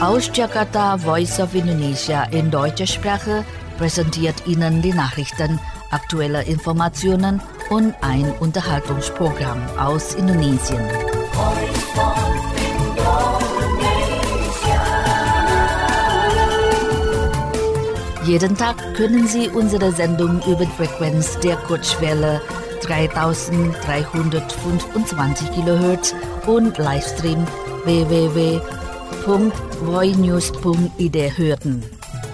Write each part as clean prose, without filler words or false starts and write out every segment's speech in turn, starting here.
Aus Jakarta, Voice of Indonesia in deutscher Sprache präsentiert Ihnen die Nachrichten, aktuelle Informationen und ein Unterhaltungsprogramm aus Indonesien. Jeden Tag können Sie unsere Sendung über die Frequenz der Kurzwelle 3325 kHz und Livestream www.voinews.id hören.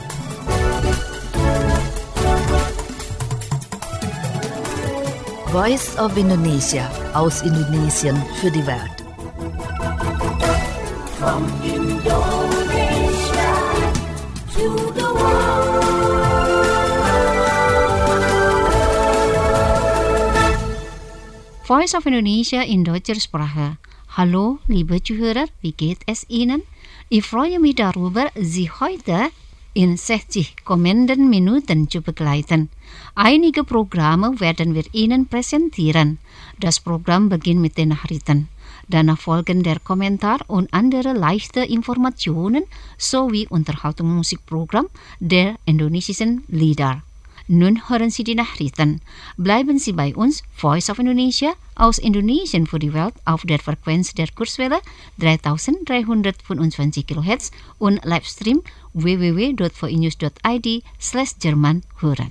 Voice of Indonesia aus Indonesien für die Welt. From Indonesia to the world. Voice of Indonesia in deutscher Sprache. Hallo, liebe Zuhörer, wie geht es Ihnen? Ich freue mich darüber, Sie heute in 60 kommenden Minuten zu begleiten. Einige Programme werden wir Ihnen präsentieren. Das Programm beginnt mit den Nachrichten. Danach folgen der Kommentar und andere leichte Informationen sowie Unterhaltungsmusikprogramm der indonesischen Lieder. Nun hören Sie die Nachrichten. Bleiben Sie bei uns, Voice of Indonesia aus Indonesien für die Welt auf der Frequenz der Kurzwelle 3325 kHz und Livestream www.voinews.id/Jerman hören.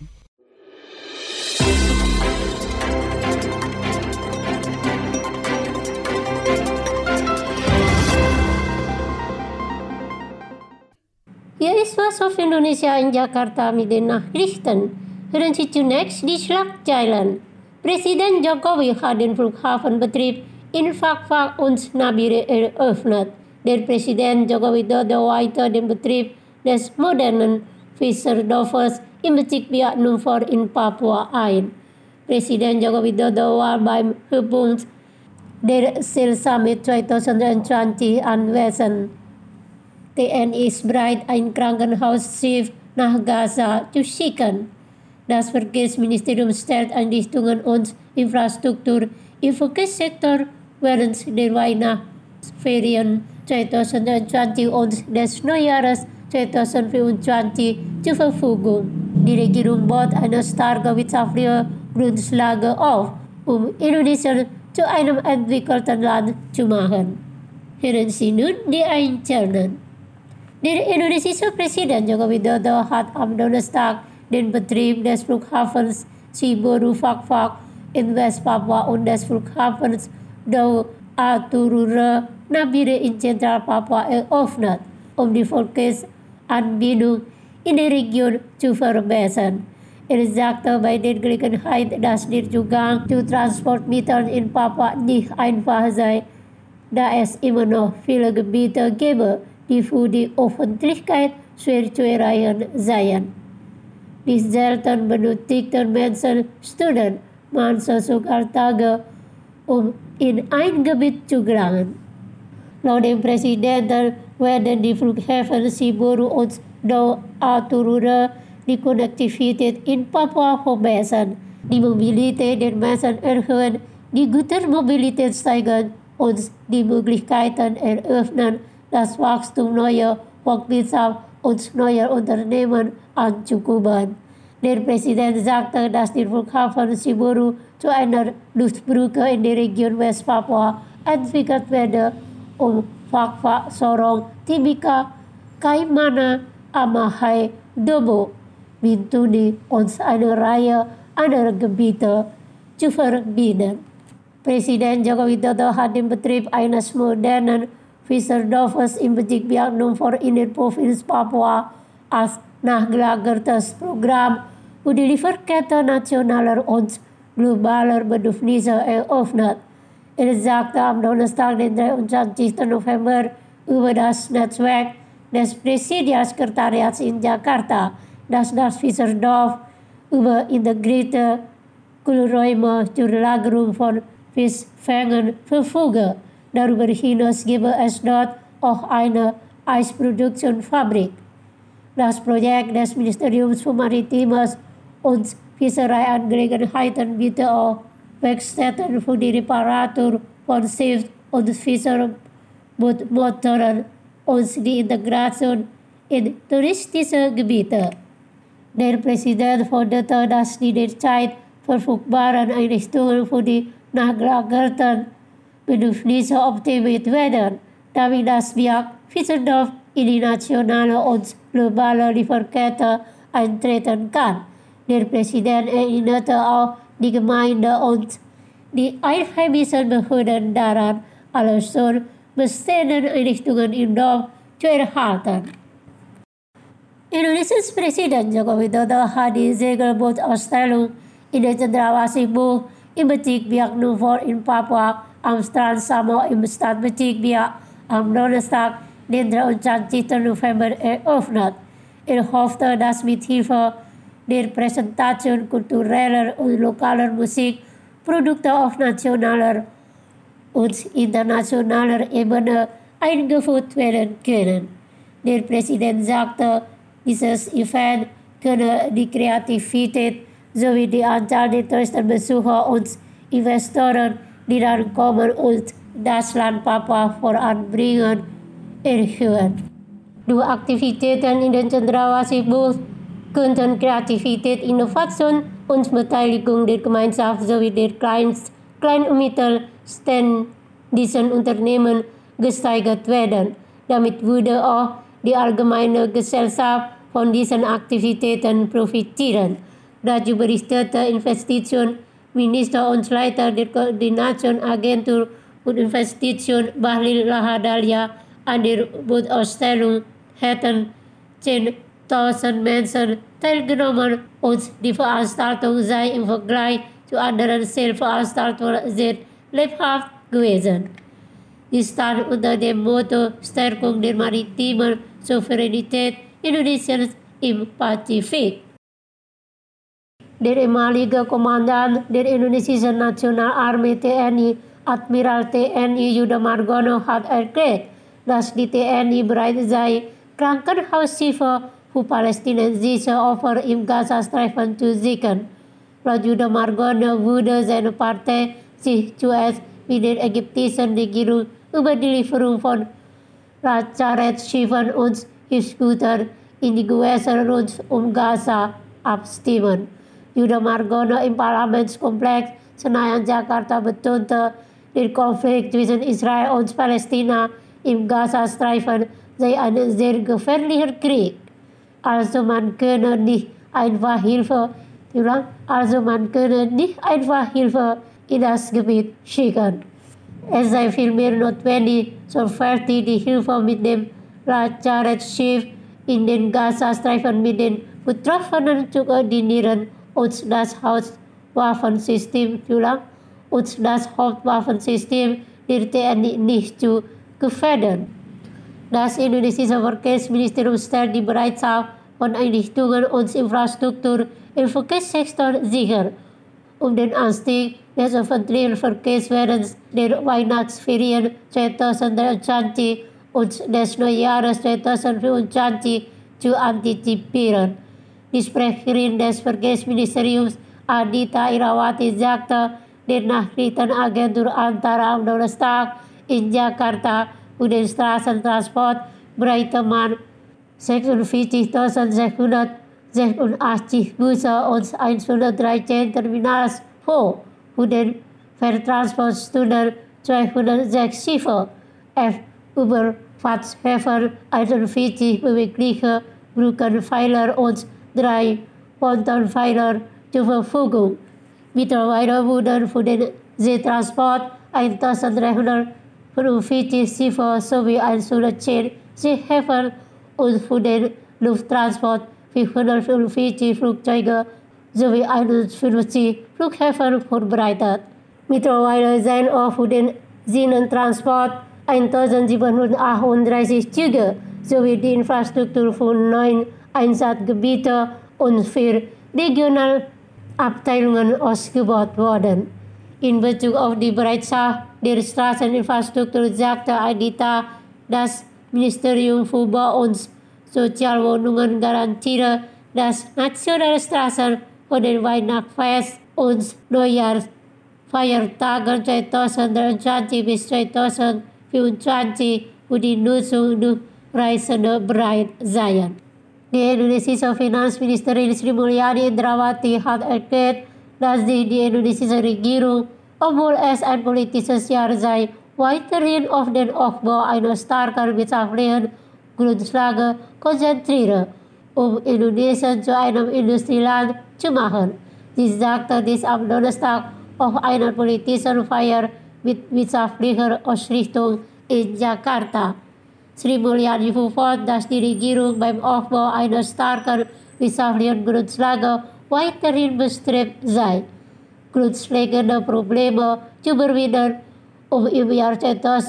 Hier ist Voice of Indonesia in Jakarta mit den Nachrichten. Hören Sie zunächst die Schlagzeilen. Presiden Jokowi hat den Flughafenbetrieb in Fakfak und Nabire eröffnet. Der Präsident Joko Widodo weihte den Betrieb des modernen Fischerdorfes im Bezirk Biak Numfor in Papua ein. Präsident Joko Widodo war beim Höhepunkt der SEAL Summit 2020 anwesend. TNI ist bereit, ein Krankenhausschiff nach Gaza zu schicken. Das Verkehrsministerium stellt Einrichtungen und Infrastruktur im Verkehrssektor während der Weihnachtsferien 2020 und des Neujahres 2024 zur Verfügung. Die Regierung baut eine starke wirtschaftliche Grundlage auf, um Indonesien zu einem entwickelten Land zu machen. Hören Sie nun die Einzelnen. Der indonesische Präsident Joko Widodo hat am Donnerstag den Betrieb des Flughafens Siboree Fakfak in West-Papua und des Flughafens Daud Aturura Nabire in Zentral-Papua eröffnet, um die Verkehrsanbindung in der Region zu verbessern. Er sagte bei der Gelegenheit, dass der Zugang zu Transportmitteln in Papua nicht einfach sei, da es immer noch viele Gebiete gäbe, die für die Öffentlichkeit schwer zu erreichen seien. Die selten benötigten Menschen stünden manche sogar Tage, um in ein Gebiet zu gelangen. Laut dem Präsidenten werden die Flughäfen Siboree und Daud Aturura die Konnektivität in Papua verbessern, die Mobilität der Menschen erhöhen, die Gütermobilität steigern und die Möglichkeiten eröffnen, das Wachstum neuer Volkswirtschaft und neuer Unternehmen anzukurbeln. Der Präsident sagte, dass der Flughafen Siboree zu einer Luftbrücke in der Region West-Papua entwickelt werde, um Fakfak, Sorong, Timika, Kaimana, Amahai, Dobo, Bintuni und eine Reihe anderer Gebiete zu verbinden. Präsident Joko Widodo hat den Betrieb eines modernen Fischerdorfes im Bezirk Biak Numfor in der Provinz Papua als nachgelagertes Programm für die Lieferkette nationaler und globaler Bedürfnisse eröffnet. Er sagte am Donnerstag, den 23. November, über das Netzwerk des Präsidialsekretariats in Jakarta, dass das Fischerdorf über integrierte Kühlräume zur Lagerung von Fischfängen verfüge. Darüber hinaus gebe es dort auch eine Eisproduktionsfabrik. Das Projekt des Ministeriums für Maritimes und Fischereiangelegenheiten bietet auch Werkstätten für die Reparatur von Schiff- und Fischerbootmotoren und die Integration in touristische Gebiete. Der Präsident forderte, dass die derzeit verfügbaren Einrichtungen für die nachgelagerten Bedürfnisse optimiert werden, damit das Werk Fischerdorf in die nationale und globale Lieferkette eintreten kann. Der Präsident erinnerte auch die Gemeinde und die einheimischen Behörden daran, alle schon bestehenden Einrichtungen im Dorf zu erhalten. Indonesias Presiden Joko Widodo hat die Segelbootausstellung in der Cendrawasih im Betikbiak Nuvor in Papua am Strand Samoa im Stadtbetikbiak am Donnerstag, den 23. November eröffnet. Hoffte, dass mit Hilfe der Präsentation kultureller und lokaler Musik Produkte auf nationaler und internationaler Ebene eingeführt werden können. Der Präsident sagte, dieses Event könne die Kreativität sowie die Anzahl der Touristenbesucher und Investoren, die dann kommen und das Land Papua voranbringen, erhöhen. Durch Aktivitäten in den Cendrawasih könnten Kreativität, Innovation und Beteiligung der Gemeinschaft sowie der Klein- und mittelständischen Unternehmen gesteigert werden. Damit würde auch die allgemeine Gesellschaft von diesen Aktivitäten profitieren. Dazu berichtete Investitionsminister und Leiter der Koordination Agentur für Investition Bahlil Lahadalia an der Bootausstellung hätten 10.000 Menschen teilgenommen und die Veranstaltung sei im Vergleich zu anderen Veranstaltungen sehr lebhaft gewesen. Die stand unter dem Motto Stärkung der maritimen Souveränität Indonesiens im Pazifik. Der ehemalige Kommandant der indonesischen Nationalarmee TNI, Admiral TNI Yuda Margono, hat erklärt, dass die TNI bereit sei, Krankenhausschiffe für palästinensische Opfer im Gazastreifen zu sichern. Laut Yuda Margono würde seine Partei sich zuerst mit der ägyptischen Regierung über die Lieferung von Lazarettschiffen und Hilfsgütern in die Gewässer rund Gaza abstimmen. Yuda Margono im Parlamentskomplex Senayan Jakarta betonte, der Konflikt zwischen Israel und Palästina im Gazastreifen sei ein sehr gefährlicher Krieg. Also man könne nicht einfach Hilfe in das Gebiet schicken. Es sei vielmehr notwendig, sorgfältig die Hilfe mit dem Lazarettschiff in den Gazastreifen mit den Betroffenen zu koordinieren und das Hauptwaffensystem der TNI nicht zu gefährden. Das indonesische Verkehrsministerium stellt die Bereitschaft von Einrichtungen und Infrastruktur im Verkehrssektor sicher, um den Anstieg des öffentlichen Verkehrs während der Weihnachtsferien 2023 und des Neujahres 2025 zu antizipieren. Die Sprecherin des Verkehrsministeriums Adita Irawati sagte der Nachrichtenagentur Antara am Donnerstag in Jakarta für den Straßentransport bereite man 46.686 Busse und 113 Terminals vor. Für den Vertransportstunnel 206 Schiffe, Überfahrtshäfen, 41 bewegliche Brückenpfeiler und 3 Pontonpfeiler zur Verfügung. Mittlerweile wurden für den Seetransport 1.345 Schiffe sowie 110 Seehäfen und für den Lufttransport 445 Flugzeuge sowie 51 Flughäfen vorbereitet. Mittlerweile seien auch für den Schienentransport 1.738 Züge sowie die Infrastruktur für 9 Einsatzgebiete und 4 Regionalabteilungen ausgebaut worden. In Bezug auf die Bereitschaft der Straßeninfrastruktur sagte Adita, das Ministerium für Bau und Sozialwohnungen garantiere, dass nationale Straßen für den Weihnachtsfest und Neujahrsfeiertagen 2023 bis 2024 für die Nutzung durch Raisana Bright Zion. Di Indonesia Finance Minister Sri Mulyani Indrawati had erklärt, dass die indonesische Regierung, obwohl es ein politisches Jahr sei, weiterhin auf den Aufbau einer starken wirtschaftlichen Grundlage konzentriere, Indonesien zu einem Industrieland zu machen. Sie sagte dies am Donnerstag auf einer politischen Feier mit wirtschaftlicher Ausrichtung in Jakarta. Sri Mulyani fuhr fort, dass die Regierung beim Aufbau einer starken wirtschaftlichen Grundlage weiterhin bestrebt sei, grundlegende Probleme zu überwinden, im Jahr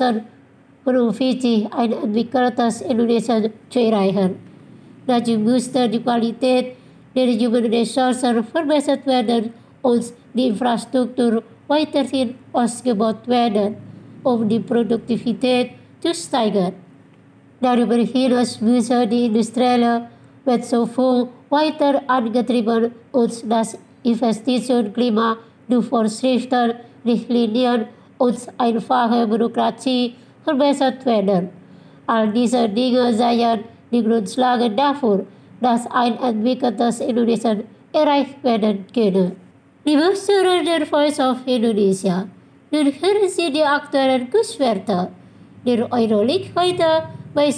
2045 ein entwickeltes Indonesien zu erreichen. Dazu musste die Qualität der Human Ressourcen verbessert werden und die Infrastruktur weiterhin ausgebaut werden, die Produktivität zu steigern. Darüber hinaus müsse die industrielle Wirtschaftung weiter angetrieben und das Investitionsklima durch Vorschriften, Richtlinien und einfache Bürokratie verbessert werden. All diese Dinge seien die Grundlage dafür, dass ein entwickeltes Indonesien erreicht werden könne. Liebe Zuhörer der Voice of Indonesia, nun hören Sie die aktuellen Kurswerte. Der Euro liegt heute bei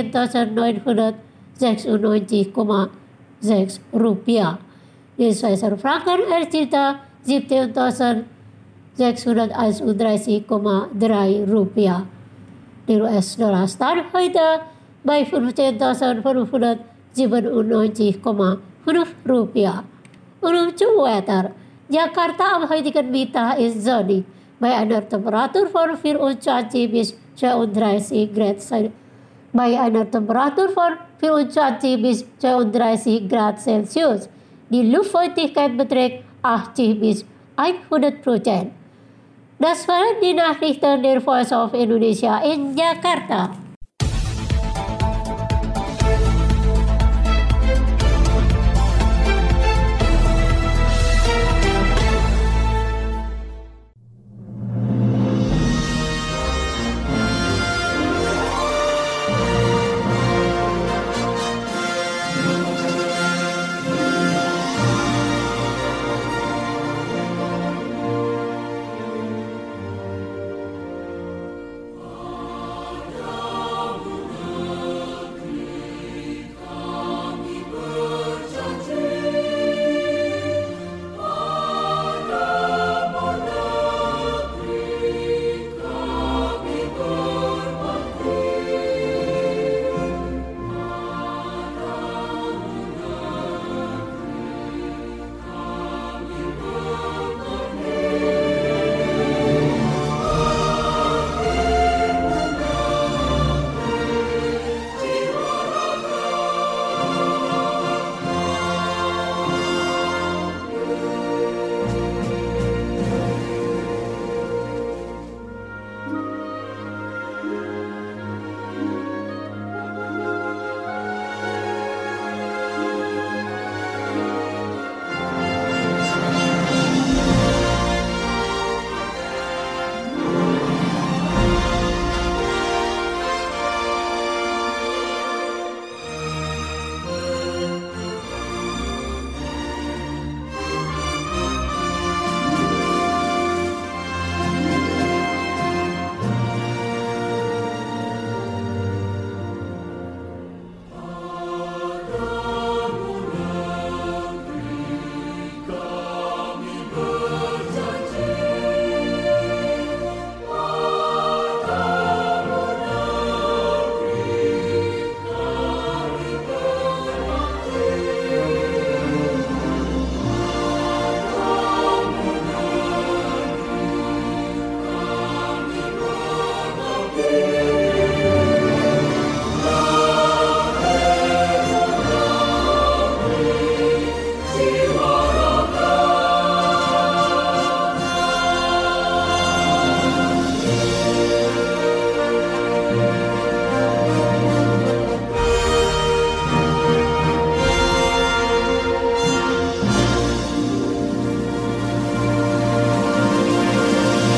16.996,6 Rupiah. Der Schweizer Franken erzielte 17.631,3 Rupiah. Der US-Dollar stand heute bei 15.597,5 Rupiah. Untuk cuaca, Jakarta am heutigen Mittag ist sonnig bei einer Temperatur von 24 bis 32 Grad Celsius. Bei einer Temperatur von 24 bis 32 Grad Celsius. Die Luftfeuchtigkeit beträgt 80 bis 100%. Das waren die Nachrichten der Voice of Indonesia in Jakarta.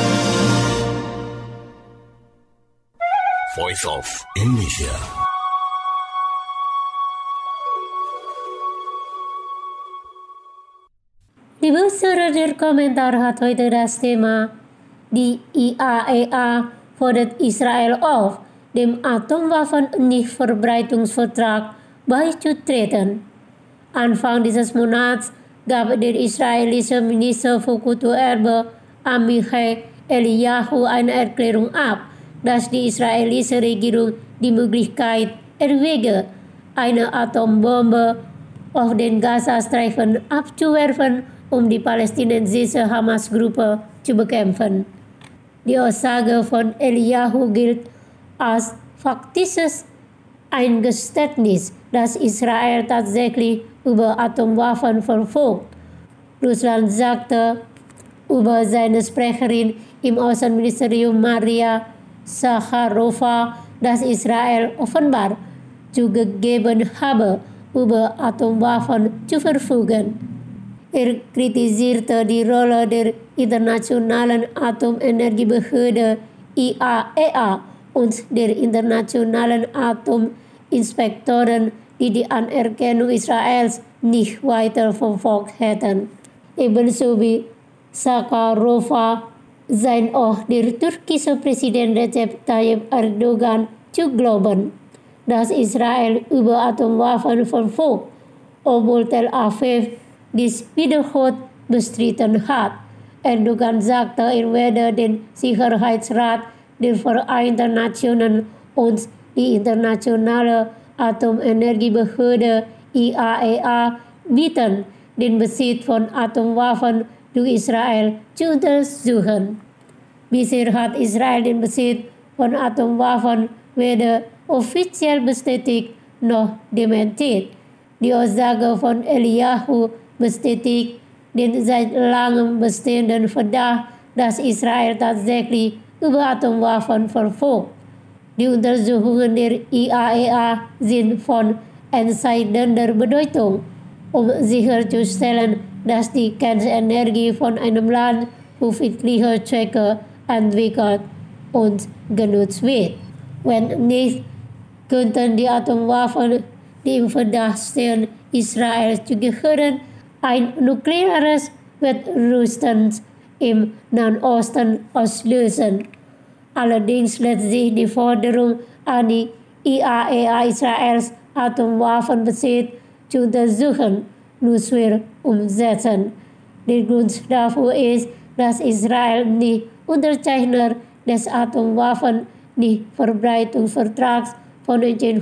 Voice of Indonesia. der Kommentar hat heute das Thema: Die IAEA fordert Israel auf, dem Atomwaffennichtverbreitungsvertrag beizutreten. Anfang dieses Monats gab der israelische Minister für Kulturerbe Amichai Eliyahu eine Erklärung ab, dass die israelische Regierung die Möglichkeit erwäge, eine Atombombe auf den Gazastreifen abzuwerfen, um die palästinensische Hamas-Gruppe zu bekämpfen. Die Aussage von Eliyahu gilt als faktisches Eingeständnis, dass Israel tatsächlich über Atomwaffen verfügt. Russland sagte über seine Sprecherin im Außenministerium Maria Zakharova, dass Israel offenbar zugegeben habe, über Atomwaffen zu verfügen. Er kritisierte die Rolle der Internationalen Atomenergiebehörde IAEA und der Internationalen Atominspektoren, die die Anerkennung Israels nicht weiter verfolgt hätten. Ebenso wie Zakharova sein auch der türkische Präsident Recep Tayyip Erdogan zu glauben, dass Israel über Atomwaffen verfügt, obwohl Tel Aviv dies wiederholt bestritten hat. Erdogan sagte, er werde den Sicherheitsrat der Vereinten Nationen und die Internationale Atomenergiebehörde IAEA bitten, den Besitz von Atomwaffen durch Israel zu untersuchen. Bisher hat Israel den Besitz von Atomwaffen weder offiziell bestätigt noch dementiert. Die Aussage von Eliyahu bestätigt den seit langem bestehenden Verdacht, dass Israel tatsächlich über Atomwaffen verfügt. Die Untersuchungen der IAEA sind von entscheidender Bedeutung, um sicherzustellen, dass die Kernenergie von einem Land für friedliche Zwecke entwickelt und genutzt wird. Wenn nicht, könnten die Atomwaffen, die im Verdacht stehen, Israel zu gehören, ein nukleares Wettrüsten im Nahen Osten auslösen. Allerdings lässt sich die Forderung an die IAEA Israels Atomwaffenbesitz zu untersuchen nur schwer umsetzen. Der Grund dafür ist, dass Israel nicht Unterzeichner des Atomwaffennichtverbreitungsvertrags von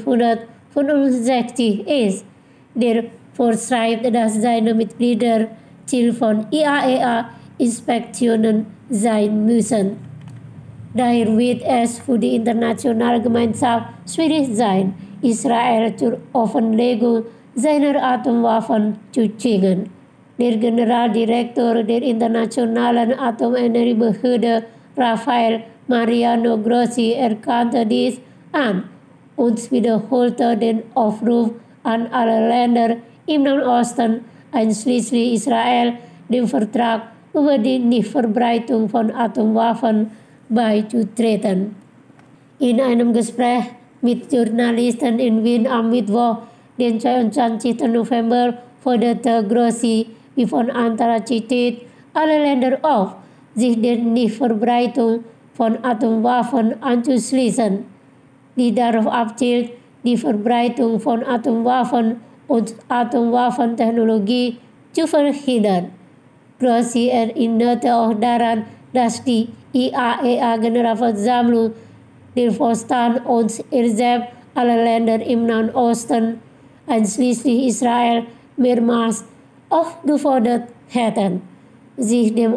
1965 ist, der vorschreibt, dass seine Mitglieder Ziel von IAEA-Inspektionen sein müssen. Daher wird es für die internationale Gemeinschaft schwierig sein, Israel zur Offenlegung seiner Atomwaffen zu zwingen. Der Generaldirektor der Internationalen Atomenergiebehörde, Rafael Mariano Grossi, erkannte dies an und wiederholte den Aufruf an alle Länder im Nahen Osten, einschließlich Israel, dem Vertrag über die Nichtverbreitung von Atomwaffen beizutreten. In einem Gespräch mit Journalisten in Wien am Mittwoch, den 22. November, forderte Grossi, wie von Antara zitiert, alle Länder auf, sich der Nichtverbreitung von Atomwaffen anzuschließen, die darauf abzielt, die Verbreitung von Atomwaffen und Atomwaffentechnologie zu verhindern. Grossi erinnerte auch daran, dass die IAEA-Generalversammlung, der Vorstand und er selbst alle Länder im Nahen Osten, einschließlich Israel, mehrmals aufgefordert hätten, sich dem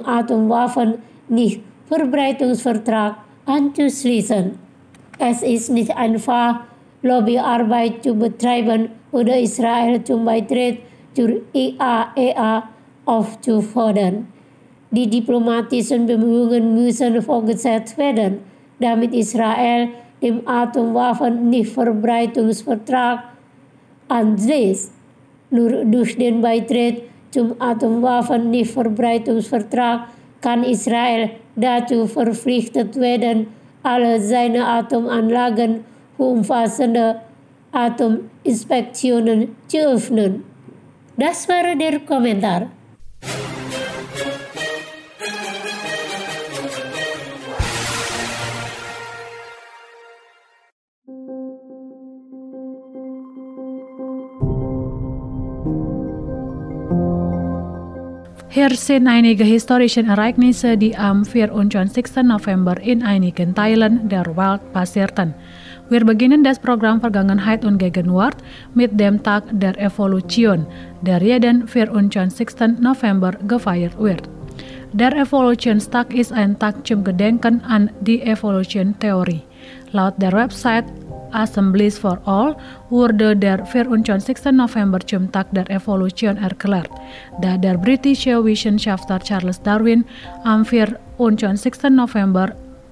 Atomwaffennichtverbreitungsvertrag anzuschließen. Es ist nicht einfach, Lobbyarbeit zu betreiben oder Israel zum Beitritt zur IAEA aufzufordern. Die diplomatischen Bemühungen müssen fortgesetzt werden, damit Israel dem Atomwaffennichtverbreitungsvertrag anschließt. Nur durch den Beitritt zum Atomwaffennichtverbreitungsvertrag kann Israel dazu verpflichtet werden, alle seine Atomanlagen für umfassende Atominspektionen zu öffnen. Das war der Kommentar. Hier sind einige historische Ereignisse, die am 24. November in einigen Teilen der Welt passierten. Wir beginnen das Programm Vergangenheit und Gegenwart mit dem Tag der Evolution, der jeden 24. November gefeiert wird. Der Evolutionstag ist ein Tag zum Gedenken an die Evolution-Theorie. Laut der Website Assemblies for All wurde der 24. November zum Tag der Evolution erklärt, da der britische Wissenschaftler Charles Darwin am 24. November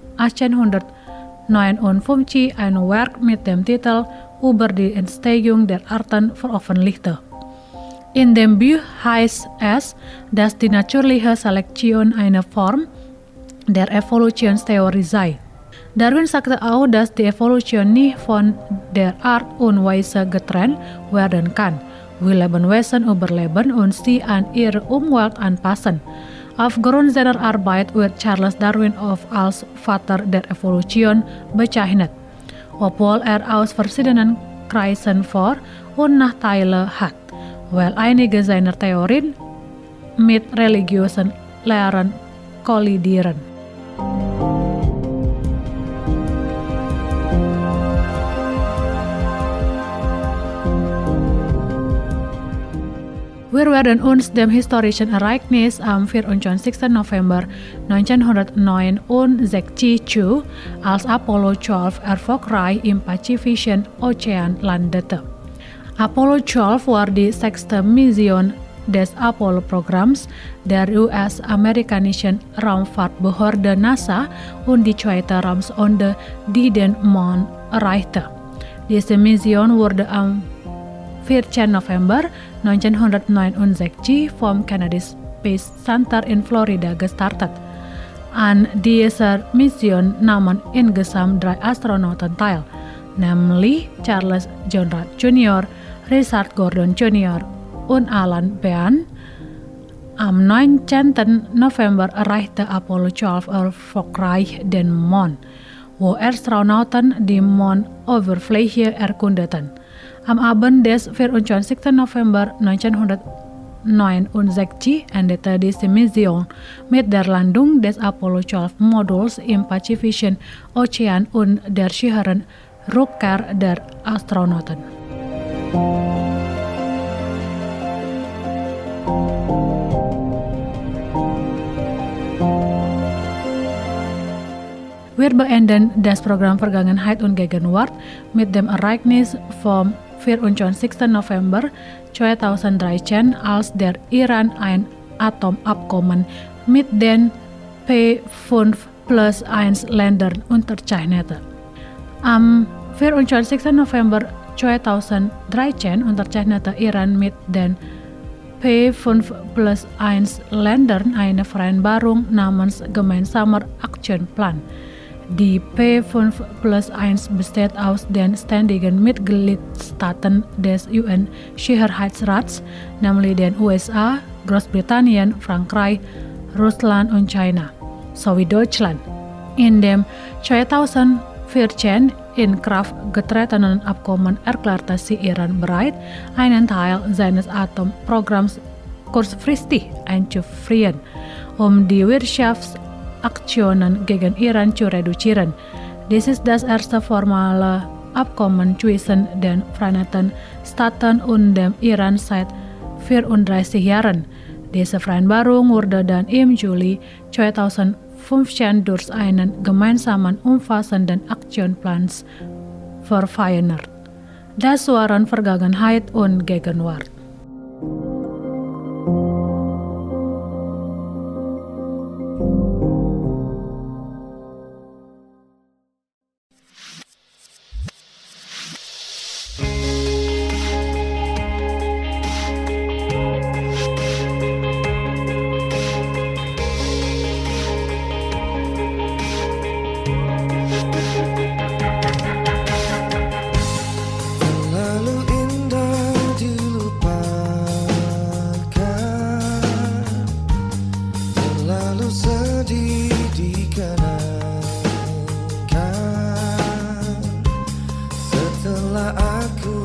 1859 ein Werk mit dem Titel Über die Entstehung der Arten veröffentlichte. In dem Buch heißt es, dass die natürliche Selektion eine Form der Evolutionstheorie sei. Darwin sagte auch, dass die Evolution nicht von der Art und Weise getrennt werden kann, wie Lebewesen überleben und sie an ihre Umwelt anpassen. Aufgrund seiner Arbeit wird Charles Darwin oft als Vater der Evolution bezeichnet, obwohl er aus verschiedenen Kreisen Vor- und Nachteile hat, weil einige seiner Theorien mit religiösen Lehren kollidieren. Wir werden uns dem historischen Ereignis am 24. November 1969 zu, als Apollo 12 erfolgreich im Pazifischen Ozean landete. Apollo 12 war die 6. Mission des Apollo-Programms der US-amerikanischen Raumfahrtbehörde NASA und die zweite Raumsonde, die den Mond erreichte. Diese Mission wurde am 14. November 1969 vom Kennedy Space Center in Florida gestartet. An dieser Mission nahmen insgesamt 3 Astronauten teil, nämlich Charles John Wright Jr., Richard Gordon Jr. und Alan Bean. Am 19. November erreichte Apollo 12 erfolgreich den Mond, wo Astronauten die Mondoberfläche erkundeten. Am Abend des 24. November 1969 endete diese Mission mit der Landung des Apollo 12 Moduls im Pazifischen Ozean und der sicheren Rückkehr der Astronauten. Wir beenden das Programm Vergangenheit und Gegenwart mit dem Ereignis vom 24. November 2013, als der Iran ein Atomabkommen mit den P5+1 Ländern unterzeichnete. Am 24. November 2013 unterzeichnete Iran mit den P5+1 Ländern eine Vereinbarung namens Gemeinsamer Aktionsplan. Die P5+1 besteht aus den ständigen Mitgliedstaaten des UN-Sicherheitsrats, nämlich den USA, Großbritannien, Frankreich, Russland und China, sowie Deutschland. In dem 2014 in Kraft getretenen Abkommen erklärte sie Iran bereit, einen Teil seines Atomprogramms kurzfristig einzufrieren, um die Wirtschaftsaktionen gegen Iran zu reduzieren. Dies ist das erste formale Abkommen zwischen den Vereinigten Staaten und dem Iran seit 34 Jahren. Diese Vereinbarung wurde dann im Juli 2015 durch einen gemeinsamen umfassenden Aktionsplan verfeinert. Das waren Vergangenheit und Gegenwart.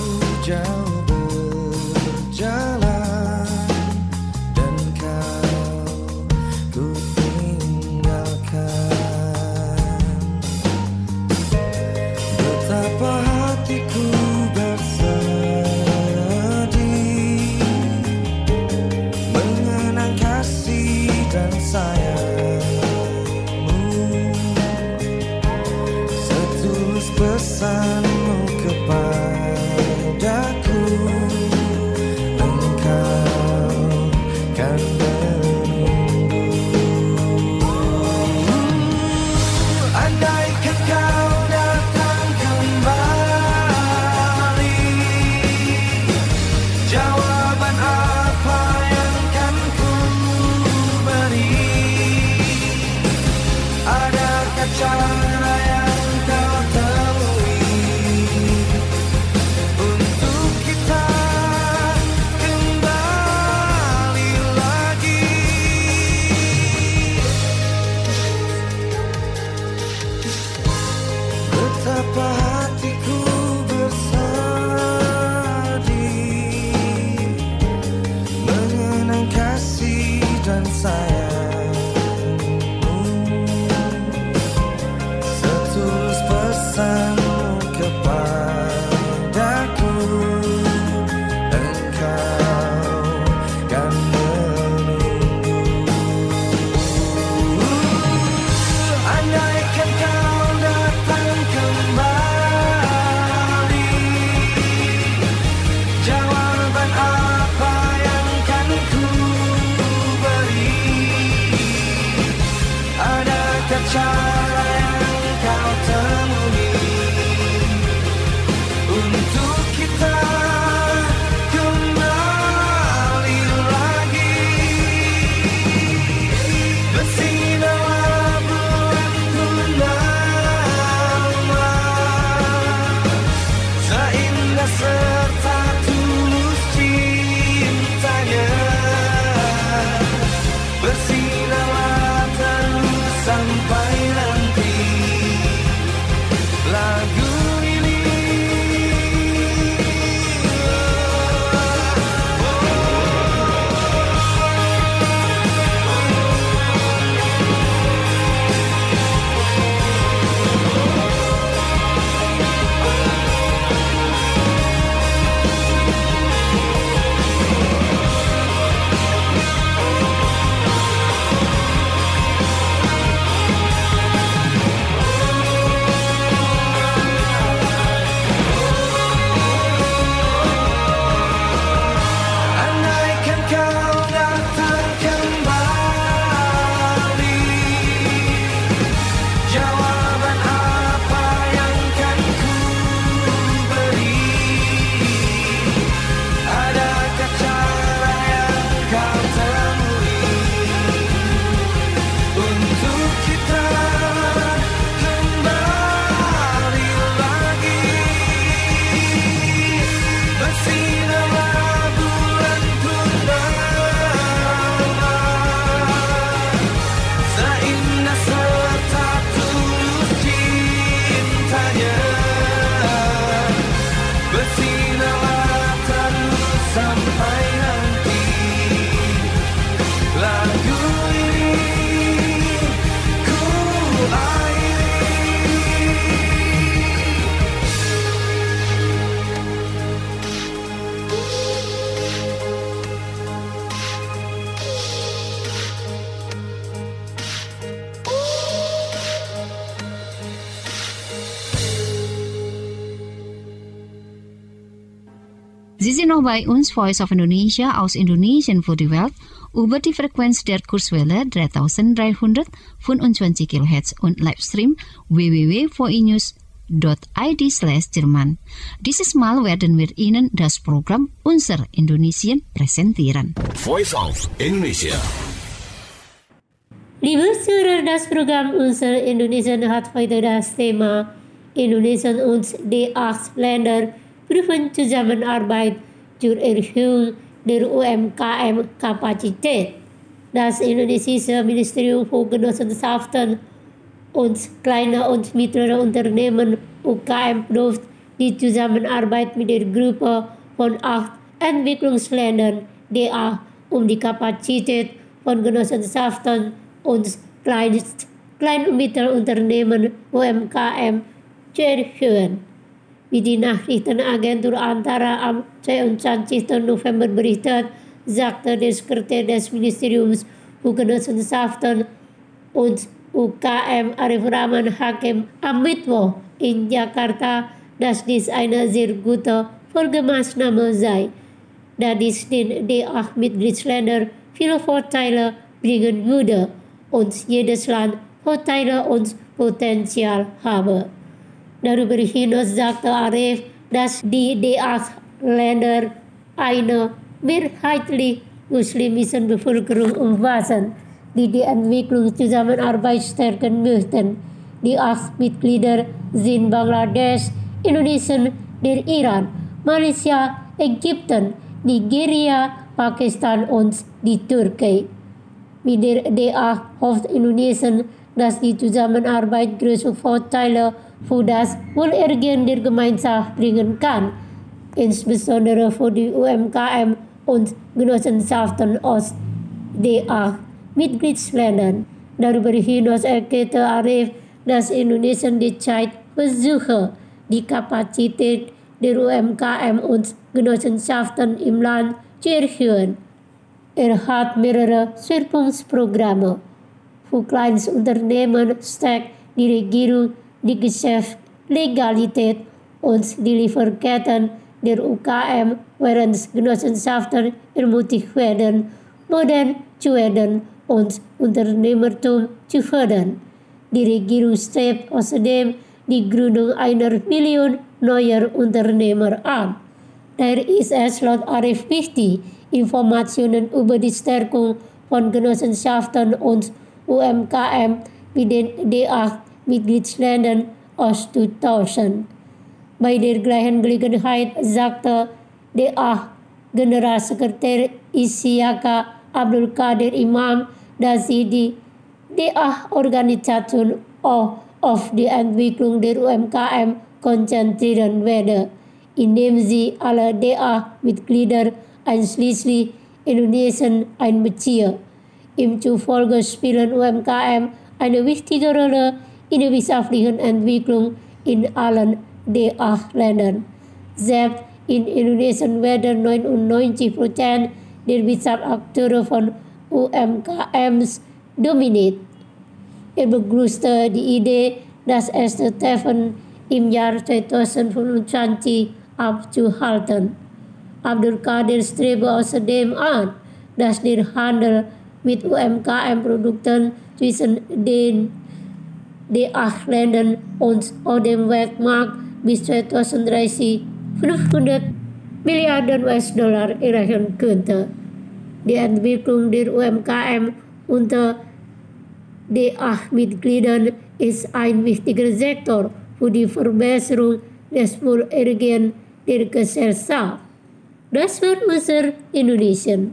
jauh berjalan dan kau pesanmu kepadaku, engkau kan menunggu. Andaikan kau datang kembali, jawaban apa yang kan ku beri? Adakah cara yang kau temui untuk kita kembali lagi? Betapa hatiku bersedih mengenang kasih dan sayangmu, setulus pesanmu kepadaku, engkau kan menunggu. Andaikan kau datang kembali, jawaban apa yang kan ku beri? Adakah cara yang kau temui untuk kita kembali lagi? Bersinarlah bulan purnama, seindah serta tulus cintanya. Bersinarlah terus sampai nanti lagu ini. Andaikan kau datang kembali, jawaban apa yang kan ku beri? Adakah cara yang kau temui untuk kita kembali lagi? Bersinarlah bulan purnama, seindah serta tulus cintanya. Bersinarlah terus sampai nanti lagu ini ku akhiri. Sie sind noch bei uns, Voice of Indonesia aus Indonesien für die Welt, über die Frequenz der Kurzwelle 3325 kHz und Livestream www.voinews.id/Jerman. Dieses Mal werden wir Ihnen das Programm Unser Indonesien präsentieren. Voice of Indonesia. Liebe Zuhörer, das Programm Unser Indonesien hat heute das Thema Indonesien und die 8 Länder prüfen Zusammenarbeit zur Erhöhung der UMKM-Kapazität. Das indonesische Ministerium für Genossenschaften und kleine und mittlere Unternehmen UKM prüft die Zusammenarbeit mit der Gruppe von 8 Entwicklungsländern DA, um die Kapazität von Genossenschaften und Klein- und Mittelunternehmen UMKM zu erhöhen. Wie die Nachrichtenagentur Antara am 22. November berichtet, sagte der Sekretär des Ministeriums für Genossenschaften und UKM Arif Rahman Hakim am Mittwoch in Jakarta, dass dies eine sehr gute Folgemaßnahme sei, da dies den DA-Mitgliedsländern viele Vorteile bringen würde und jedes Land Vorteile und Potenzial habe. Darüber hinaus sagte Arif, dass die DA-Länder eine mehrheitlich muslimische Bevölkerung umfassen, die Entwicklungszusammenarbeit stärken möchten. Die 8 Mitglieder sind Bangladesch, Indonesien, der Iran, Malaysia, Ägypten, Nigeria, Pakistan und die Türkei. Mit der DA hofft Indonesien, dass die Zusammenarbeit große Vorteile für das Wohlergehen der Gemeinschaft bringen kann, insbesondere für die UMKM und Genossenschaften aus DA-Mitgliedsländern. Darüber hinaus erklärte Arif, dass Indonesien derzeit versuche, die Kapazität der UMKM und Genossenschaften im Land zu erhöhen. Hat mehrere Schwerpunktprogramme. Für Kleinstunternehmen stärkt die Regierung die Geschäftslegalität und die Lieferketten der UKM, während Genossenschaften ermutigt werden, modern zu werden und Unternehmertum zu fördern. Die Regierung strebt außerdem die Gründung 1 Million neuer Unternehmer an. Daher ist es laut Arif wichtig, Informationen über die Stärkung von Genossenschaften und UMKM mit den DA-Mitgliedsländern auszutauschen. Bei der gleichen Gelegenheit sagte DA-Generalsekretär Isiaka Abdul Qadir Imam, dass sie die DA-Organisation auch auf die Entwicklung der UMKM konzentrieren werde, indem sie alle DA-Mitglieder einschließlich Indonesien einbeziehe. Ihm zufolge spielen UMKM eine wichtige Rolle in der wirtschaftlichen Entwicklung in allen DA-Ländern. Selbst in Indonesien werden 99% der Wirtschaftsakteure von UMKMs dominiert. Er begrüßte die Idee, das erste Treffen im Jahr 2025 abzuhalten. Abdul Qadir strebe außerdem an, dass der Handel mit UMKM-Produkten zwischen den DA-Ländern und auf dem Weltmarkt bis 2030 500 Milliarden US-Dollar erreichen könnte. Die Entwicklung der UMKM unter DA-Mitgliedern ist ein wichtiger Sektor für die Verbesserung des Wohlergehens der Gesellschaft. Das war unser Indonesien.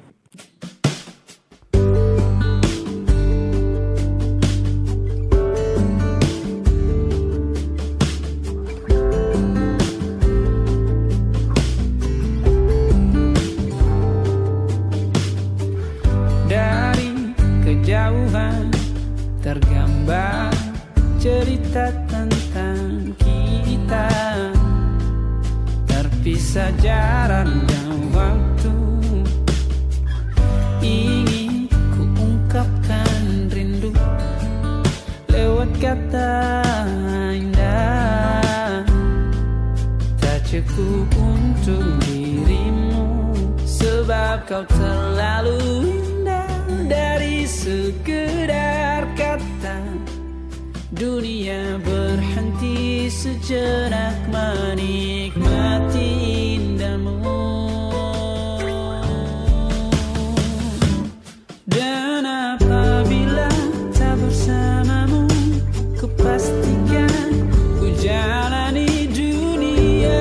Tergambar cerita tentang kita, terpisah jarak dan waktu. Ingin ku ungkapkan rindu lewat kata indah, tak cukup untuk dirimu, sebab kau terlalu indah. Dari sekedar kata, dunia berhenti sejenak menikmati indahmu. Dan apabila tak bersamamu, kupastikan ku jalani dunia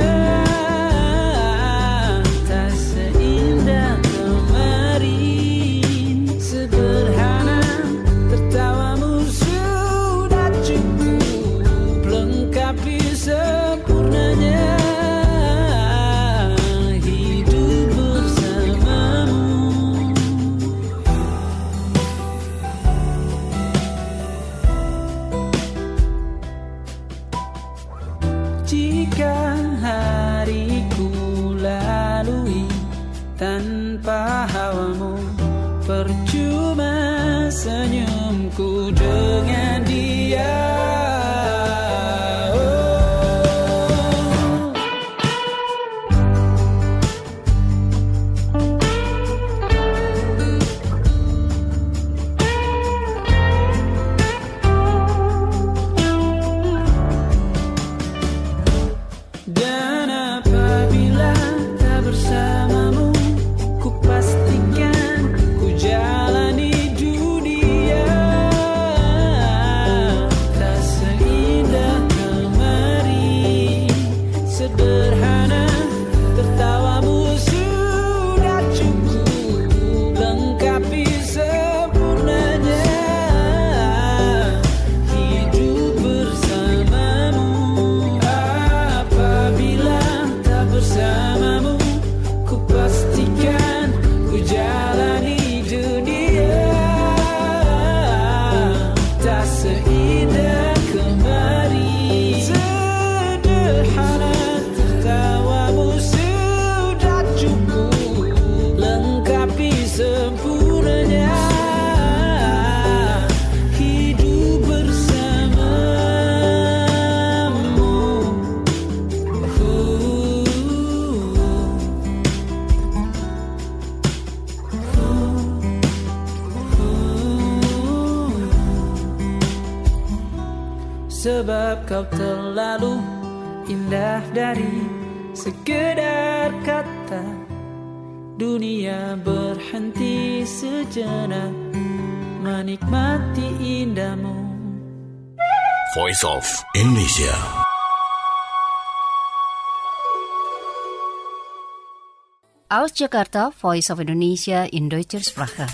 tak seindah kemarin. Sederhana tertawamu sudah cukup lengkapi sempurnanya hidup bersamamu. Jika hariku lalui tanpa hawamu, percuma senyumku dengan dia. Dan apabila tak bersamamu, ku pastikan ku jalani dunia tak seindah kemarin. Sederhana, tertawamu sudah cukup lengkapi sempurnanya hidup bersamamu. Apabila tak bersamamu, ku pastikan ku jalani dunia tak seindah kemarin. Sederhana, tertawamu sudah cukup lengkapi sempurnanya hidup bersamamu. Sebab kau terlalu indah dari sekedar kata. Dunia berhenti sejenak menikmati indahmu. Voice of Indonesia. Aus Jakarta, Voice of Indonesia in Deutscher Sprache.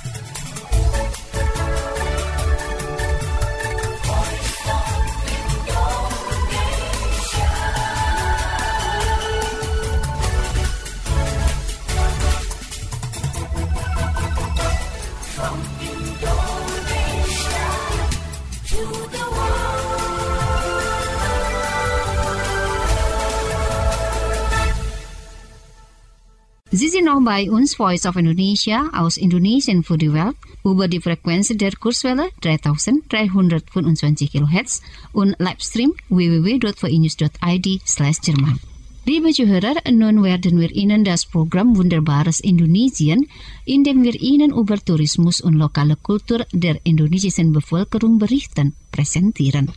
Sie sind noch bei uns, Voice of Indonesia, aus Indonesien für die Welt, über die Frequenz der Kurzwelle 3325 kHz und Livestream www.vnews.id/Jerman. Liebe Zuhörer, nun werden wir Ihnen das Programm Wunderbares Indonesien, in dem wir Ihnen über Tourismus und lokale Kultur der indonesischen Bevölkerung berichten, präsentieren.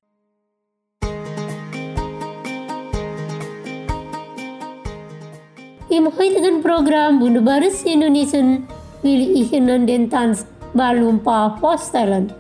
Im heutigen Programm Wunderbares Indonesien will ich Ihnen den Tanz Balumpa vorstellen.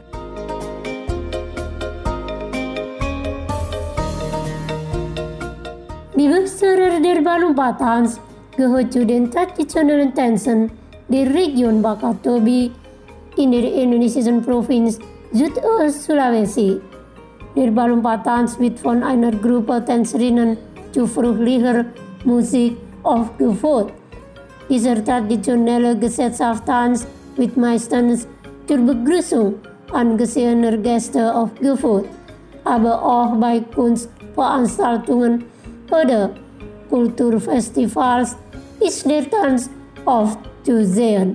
Die Wechseler der Balumpa-Tanz gehört zu den traditionellen Tänzen der Region Bakatobi in der indonesischen Provinz Südost-Sulawesi. Der Balumpa-Tanz wird von einer Gruppe Tänzerinnen zu fröhlicher Musik aufgeführt. Dieser traditionelle Gesellschaftstanz wird meistens zur Begrüßung angesehener Gäste aufgeführt, aber auch bei Kunstveranstaltungen oder Kulturfestivals ist der Tanz oft zu sehen.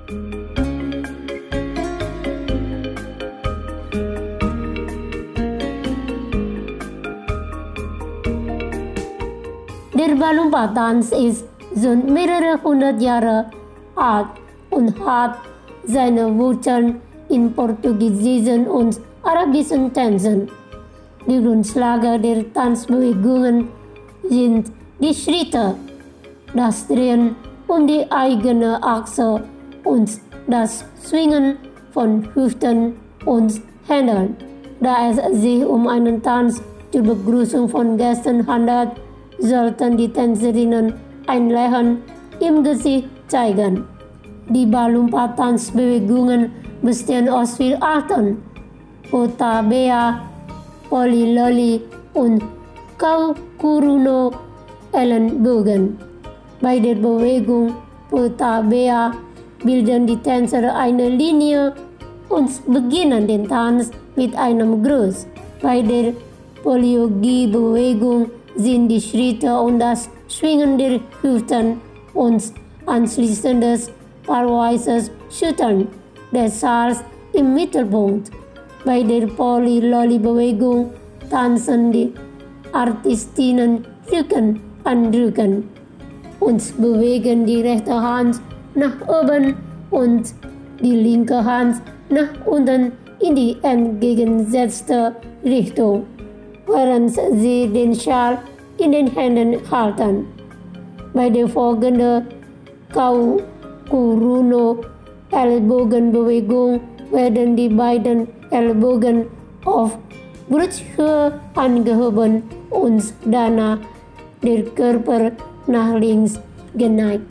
Der Balumpa-Tanz ist schon mehrere hundert Jahre alt und hat seine Wurzeln in portugiesischen und arabischen Tänzen. Die Grundlage der Tanzbewegungen sind die Schritte, das Drehen um die eigene Achse und das Swingen von Hüften und Händen. Da es sich um einen Tanz zur Begrüßung von Gästen handelt, sollten die Tänzerinnen ein Lächeln im Gesicht zeigen. Die Balumpa-Tanzbewegungen bestehen aus 4 Arten: Potabea, Poliloli und Kaukuruno Ellenbogen. Bei der Bewegung Potabea bilden die Tänzer eine Linie und beginnen den Tanz mit einem Gruß. Bei der Polyogi-Bewegung sind die Schritte und das Schwingen der Hüften und anschließendes paarweises Schütteln des Saals im Mittelpunkt. Bei der Poly-Lolly-Bewegung tanzen die Artistinnen Rücken an Rücken und bewegen die rechte Hand nach oben und die linke Hand nach unten in die entgegengesetzte Richtung, während sie den Schal in den Händen halten. Bei der folgenden Kaukuruno-Ellbogenbewegung werden die beiden Ellbogen auf Brusthöhe angehoben und danach der Körper nach links geneigt.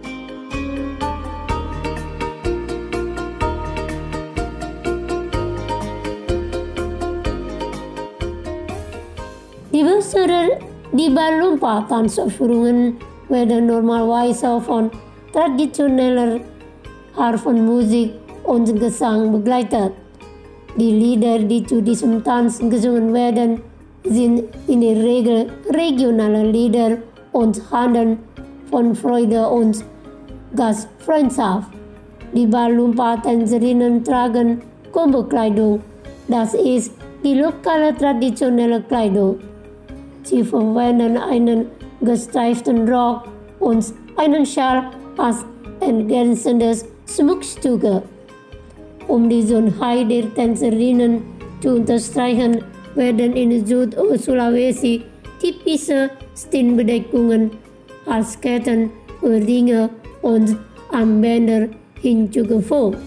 Die Ballumpa-Tanzaufführungen werden normalerweise von traditioneller Harfenmusik und Gesang begleitet. Die Lieder, die zu diesem Tanz gesungen werden, sind in der Regel regionale Lieder und handeln von Freude und Gastfreundschaft. Die Ballumpa-Tänzerinnen tragen Kombo-Kleidung, das ist die lokale traditionelle Kleidung. Sie verwenden einen gestreiften Rock und einen Schal als ergänzendes Schmuckstücke. Um die Schönheit der Tänzerinnen zu unterstreichen, werden in Süd-Sulawesi typische Stirnbedeckungen als Ketten, Ohrringe und Armbänder hinzugefügt.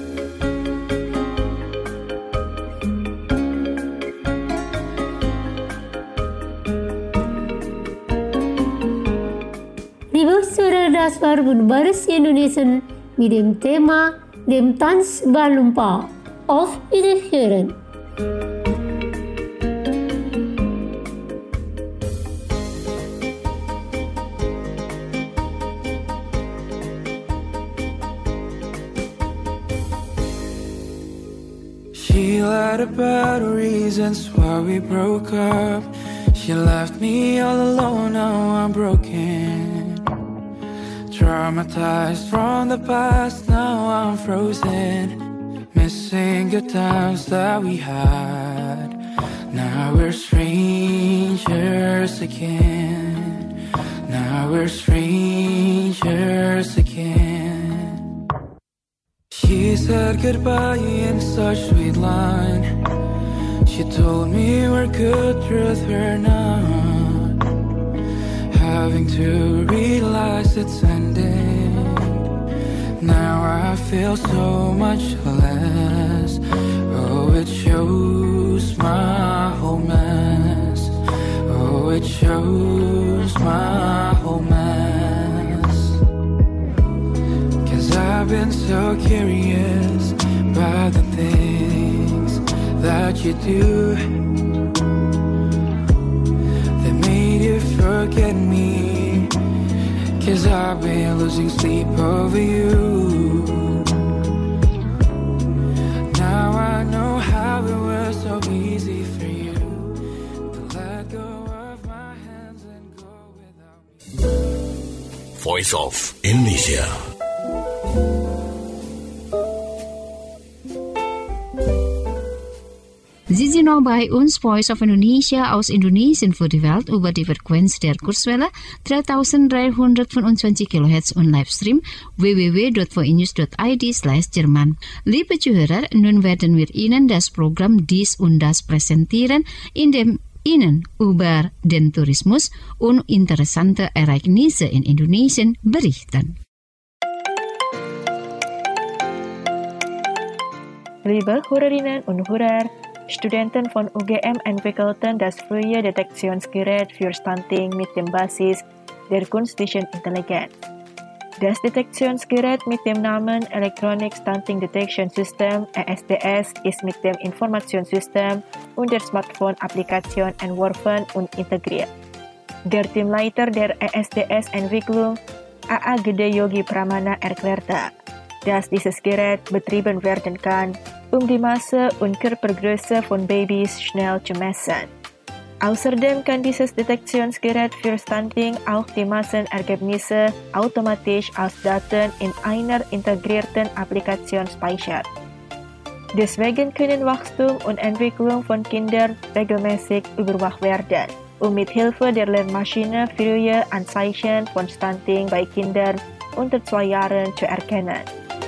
Liebe Zuhörer, das war Wunderbares Indonesien mit dem Thema dem Tanz Ballumpa. Auf Wiederhören! She lied about reasons why we broke up. She left me all alone, now I'm broken. Traumatized from the past, now I'm frozen. Missing good times that we had. Now we're strangers again. Now we're strangers again. She said goodbye in such sweet line. She told me we're good, truth we're not. Having to realize it's ending. Now I feel so much less. Oh, it shows my whole mess. Oh, it shows my whole mess. 'Cause I've been so curious about the things that you do that made you forget me. 'Cause I've been losing sleep over you. Now I know how it was so easy for you to let go of my hands and go without me. Voice of Indonesia. Sie sind noch bei uns, Voice of Indonesia aus Indonesien für die Welt über die Frequenz der Kurzwelle 3325 kHz und Livestream www.voinews.id/Jerman. Liebe Zuhörer, nun werden wir Ihnen das Programm Dies und Das präsentieren, in dem Ihnen über den Tourismus und interessante Ereignisse in Indonesien berichten. Liebe Hörerinnen und Hörer, Studenten von UGM entwickelten das frühe Detektionsgerät für Stunting mit dem Basis der künstlichen Intelligenz. Das Detektionsgerät mit dem Namen Electronic Stunting Detection System (ESDS) ist mit dem Informationssystem und der Smartphone-Applikation entworfen und integriert. Der Teamleiter der ESDS-Entwicklung, A.A. Gede Yogi Pramana, erklärte, dass dieses Gerät betrieben werden kann, um die Masse und Körpergröße von Babys schnell zu messen. Außerdem kann dieses Detektionsgerät für Stunting auch die Massenergebnisse automatisch als Daten in einer integrierten Applikation speichern. Deswegen können Wachstum und Entwicklung von Kindern regelmäßig überwacht werden, mit Hilfe der Lernmaschine frühe Anzeichen von Stunting bei Kindern unter 2 Jahren zu erkennen.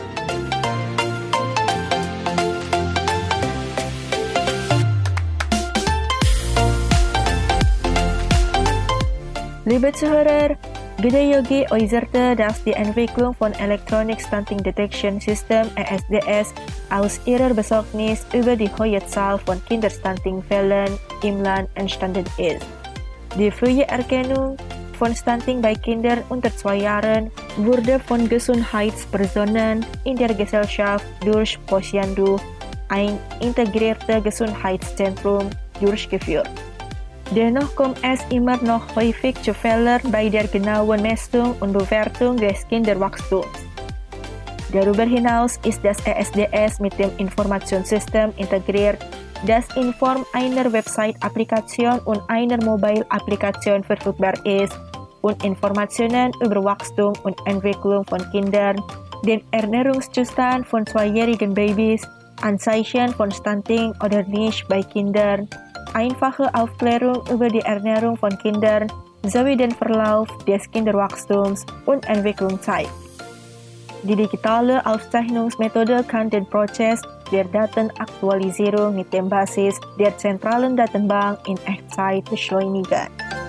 Liebe Zuhörer, GDJG äußerte, dass die Entwicklung von Electronic Stunting Detection System ESDS aus ihrer Besorgnis über die hohe Zahl von Kinderstunting-Fällen im Land entstanden ist. Die frühe Erkennung von Stunting bei Kindern unter 2 Jahren wurde von Gesundheitspersonen in der Gesellschaft durch Posyandu, ein integriertes Gesundheitszentrum, durchgeführt. Dennoch kommt es immer noch häufig zu Fehlern bei der genauen Messung und Bewertung des Kinderwachstums. Darüber hinaus ist das ESDS mit dem Informationssystem integriert, das in Form einer Website-Applikation und einer Mobile-Applikation verfügbar ist und Informationen über Wachstum und Entwicklung von Kindern, den Ernährungszustand von 2-jährigen Babys, Anzeichen von Stunting oder nicht bei Kindern, einfache Aufklärung über die Ernährung von Kindern sowie den Verlauf des Kinderwachstums und Entwicklung zeigt. Die digitale Aufzeichnungsmethode kann den Prozess der Datenaktualisierung mit dem Basis der zentralen Datenbank in Echtzeit beschleunigen.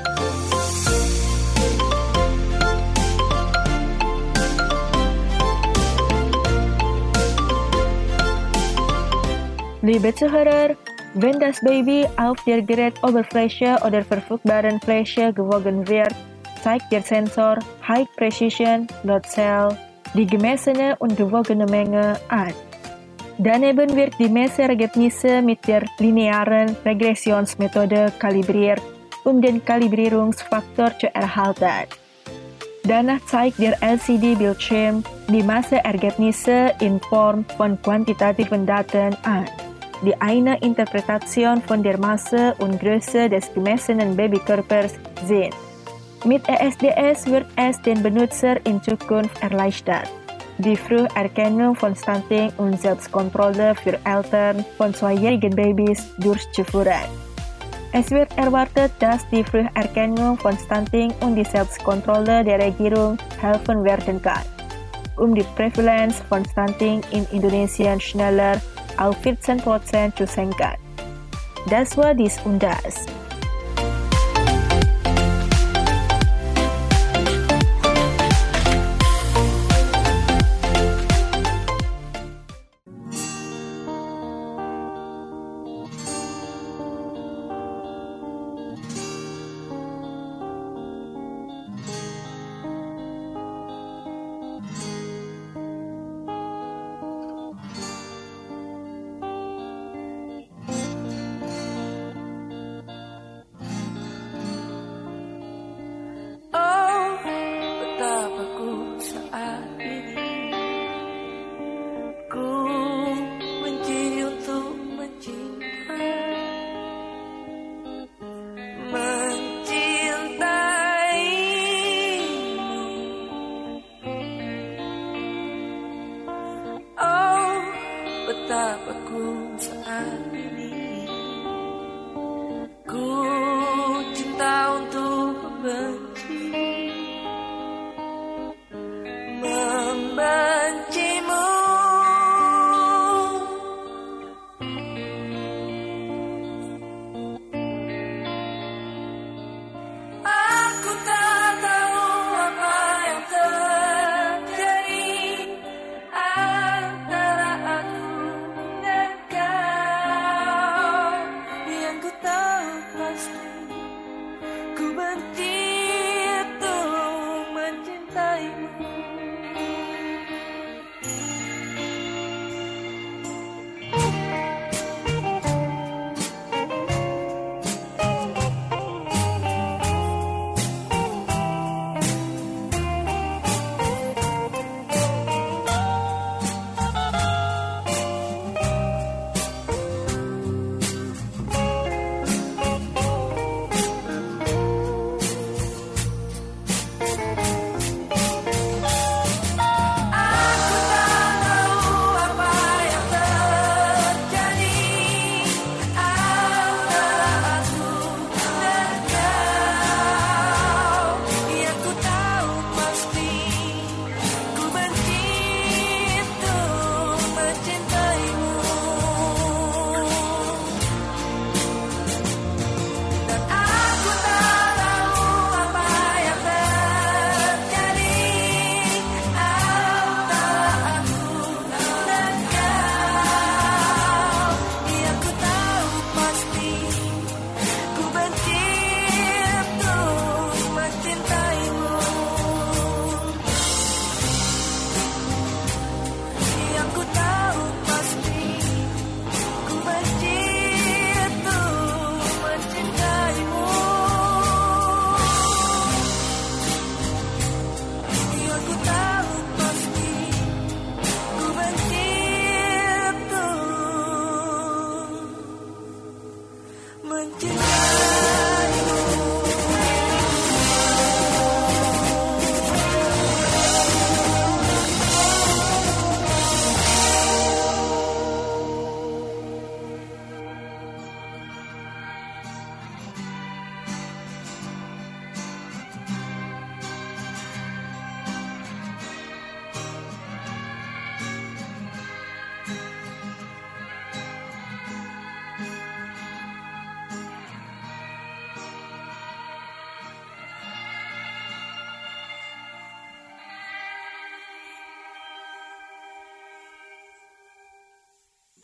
Liebe Zuhörer, wenn das Baby auf der Gerätoberfläche oder verfügbaren Fläche gewogen wird, zeigt der Sensor High Precision Not Cell die gemessene und gewogene Menge an. Daneben wird die Messergebnisse mit der linearen Regressionsmethode kalibriert, den Kalibrierungsfaktor zu erhalten. Danach zeigt der LCD-Bildschirm die Masseergebnisse in Form von quantitativen Daten an, die eine Interpretation von der Masse und Größe des gemessenen Babykörpers sind. Mit ESDS wird es den Benutzer in Zukunft erleichtert, die Früherkennung von Stunting und Selbstkontrolle für Eltern von 2-jährigen Babys durchzuführen. Es wird erwartet, dass die Früherkennung von Stunting und die Selbstkontrolle der Regierung helfen werden kann, die Prävalenz von Stunting in Indonesien schneller auf 14% zu senken. Das war dies und das.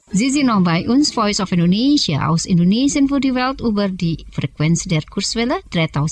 Sie sind noch bei uns, Voice of Indonesia, aus Indonesien für die Welt über die Frequenz der Kurzwelle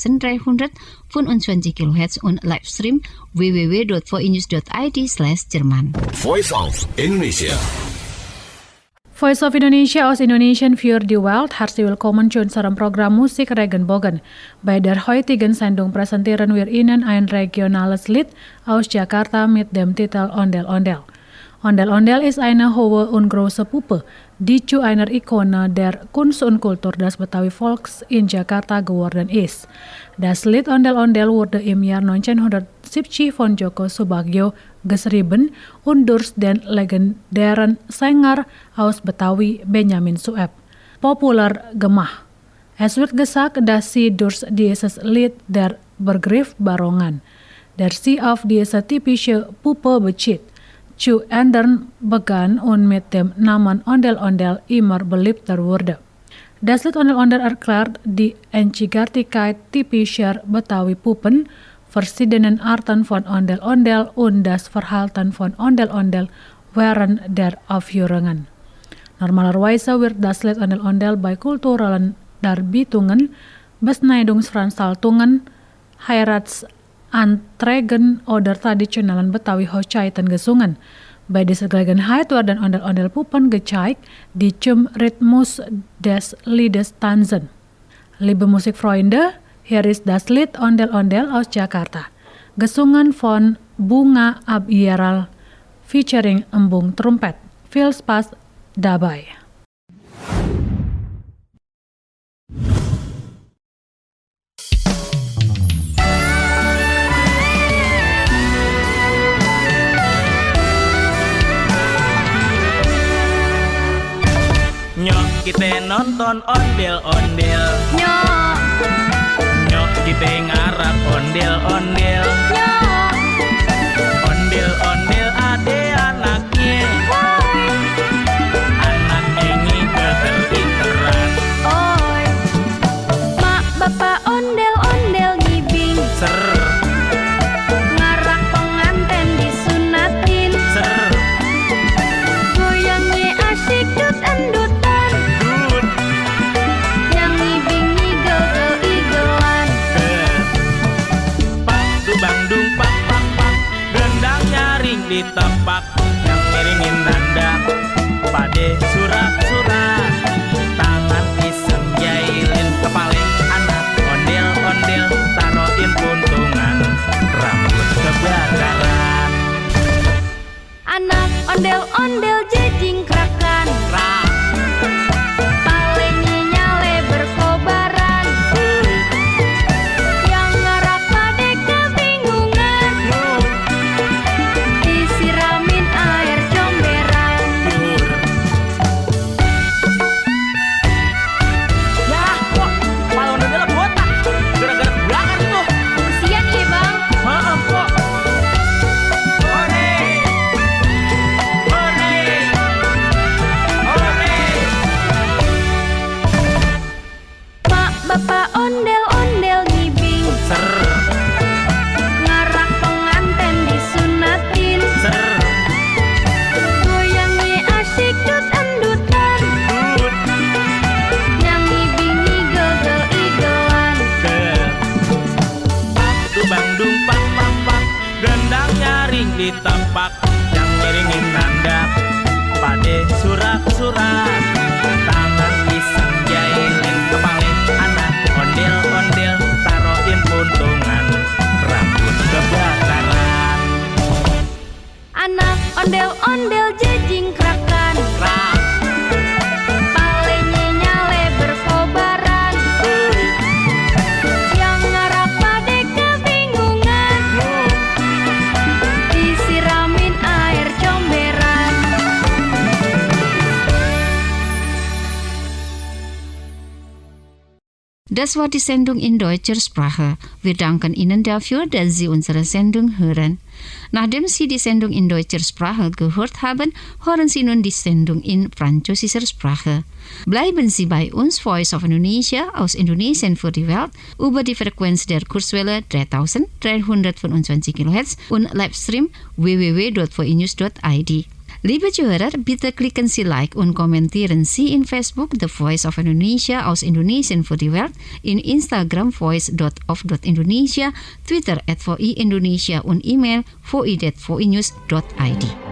3325 kHz und Livestream www.voinews.id/Jerman. Voice of Indonesia. Voice of Indonesia aus Indonesien für die Welt. Herzlich willkommen zu unserem Programm Musik Regenbogen. Bei der heutigen Sendung präsentieren wir Ihnen ein regionales Lied aus Jakarta mit dem Titel Ondel-Ondel. Ondel-Ondel ist eine hohe und große Puppe, die zu einer Ikone der Kunst und Kultur des Betawi Volks in Jakarta geworden ist. Das Lied Ondel-Ondel wurde im Jahr 1970 von Joko Subagio geschrieben und durch den legendären Sänger aus Betawi Benyamin Sueb popular gemacht. Es wird gesagt, dass sie durch dieses Lied der Begriff Barongan, der sie auf diese typische Puppe bezieht, zu ändern begann und mit dem Namen Ondel-Ondel immer beliebter wurde. Das Lied Ondel-Ondel erklärt die Einzigartigkeit typischer Betawi-Puppen, verschiedenen Arten von Ondel-Ondel und das Verhalten von Ondel-Ondel während der Aufführungen. Normalerweise wird das Lied Ondel-Ondel bei kulturellen Darbietungen, Beschneidungsveranstaltungen, Heiratsanträgen oder traditionellen Betawi Hochzeiten gesungen. Bei dieser Gelegenheit werden Ondel-Ondel-Puppen gezeigt, die zum Rhythmus des Liedes tanzen. Liebe Musikfreunde, hier ist das Lied Ondel-Ondel aus Jakarta, gesungen von Bunga Abieral featuring Embung Trompet. Viel Spaß dabei. Nyok kita nonton ondel-ondel, nyok kita ngarap ondel-ondel, ondel-ondel ade anaknya, anak ini keter-iteran. Oi, mak bapak ondel-ondel ngibing, Ser, ngarak penganten disunatin, ser, goyangnya asyik dut-endutan, dut, yang ngibing ngigel-igelan. pak, dubang-dung, pak, pak, pak, gendang nyaring di tepak, yang ngiringin nanda, pade surat-surat, tangan iseng jailin kepalin anak, ondel-ondel taroin puntungan, rambut kebakaran, Anak ondel-ondel jejingkrakan, rak, palenya nyale berkobaran, yang ngarap pade kebingungan, disiramin air comberan. ya kok malah ondel botak, gara-gara kebakar itu, Kesian ya bang, maaf kok, ore, ore, ore, mak bapak ondel-ondel ngibing, ser, ngarak penganten disunatin, ser, goyangnya asyik dut-endutan, dut, yang ngibing ngigel-igelan. dubang-dung, pak, pak, pak, gendang nyaring di tempat, yang ngiringin nanda, pade surat-surat, tangan iseng jailin kepalin anak, ondel-ondel taroin puntungan, rambut kebakaran, Anak ondel-ondel jejingkrakan, rak, palenya nyale berkobaran, yang ngarap pade kebingungan, disiramin air comberan. Das war die Sendung in deutscher Sprache. Wir danken Ihnen dafür, dass Sie unsere Sendung hören. Nachdem Sie die Sendung in deutscher Sprache gehört haben, hören Sie nun die Sendung in französischer Sprache. Bleiben Sie bei uns, Voice of Indonesia, aus Indonesien für die Welt, über die Frequenz der Kurzwelle 3325 kHz und Livestream www.voinews.id. Liebe Zuhörer, bitte klicken Sie Like und kommentieren Sie in Facebook The Voice of Indonesia aus Indonesien für die Welt, in Instagram voice.of.indonesia, Twitter @voi Indonesia und E-Mail voi@voinews.id.